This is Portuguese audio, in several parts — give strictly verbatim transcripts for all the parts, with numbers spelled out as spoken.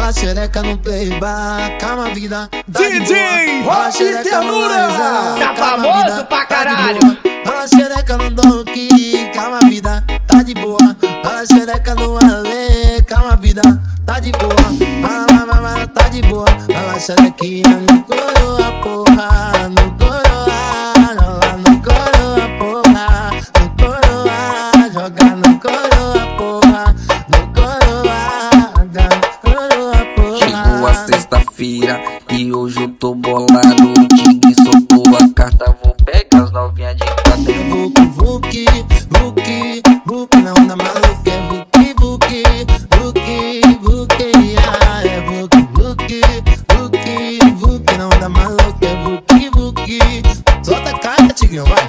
Fala xereca no playback, calma a vida, tá D J Rock Ternura, tá famoso pra caralho. Fala xereca no Donkey, calma a vida, tá de boa. Fala xereca no Ale, calma a vida, tá de boa. Fala, fala, fala, tá de boa. Fala xerequinha no coroa, porra, no coroa, joga no coroa, porra, no coroa, joga no coroa, porra, no coroa, joga no coroa, porra. Chegou a sexta-feira e hoje eu tô bolado. O Tigre soltou a carta, vou pegar as novinhas de cadeira. Vuki, vuki, vuki, vuki, na onda maluca é vuki, vuki, vuki, vuki, ah, é vuki, vuki, vuki, vuki, na onda maluca é vuki, vuki. Solta a cara, Tigrinho, vai.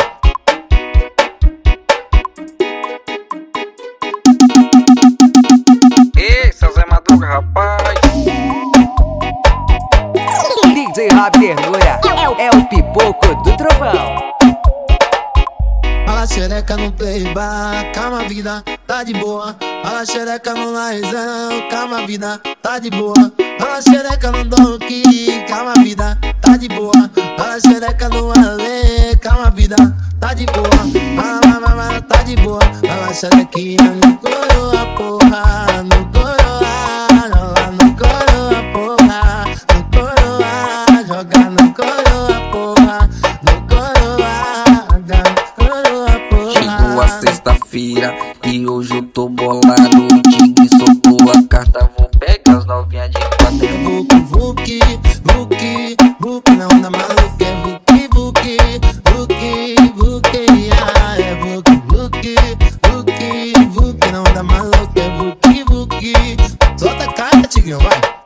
Ei, seu Zé Madruga, rapaz. D J Rock Ternura é, é o pipoco do trovão. Fala xereca no playback, calma a vida, tá de boa. Fala xereca no laizão, calma a vida, tá de boa. Fala xereca no Donkey, calma a vida, tá de boa. Fala xereca no Ale, calma a vida, tá de boa. Fala, fala, fala, tá de boa. Fala xerequinha no coroa, porra, no coroa, joga no coroa, porra, no coroa, joga no coroa, porra, no coroa, joga no coroa, porra. Chegou a sexta-feira e hoje eu tô bolado. O Tigre soltou a carta, vou pegar as novinhas de cadeira. Vuki, vuki, vuki, vuki, na onda maluca é vuki, vuki, vuki, vuki, ah, é vuki, vuki, vuki, vuki, na onda maluca é vuki, vuki. Solta a cara, Tigrinho, vai.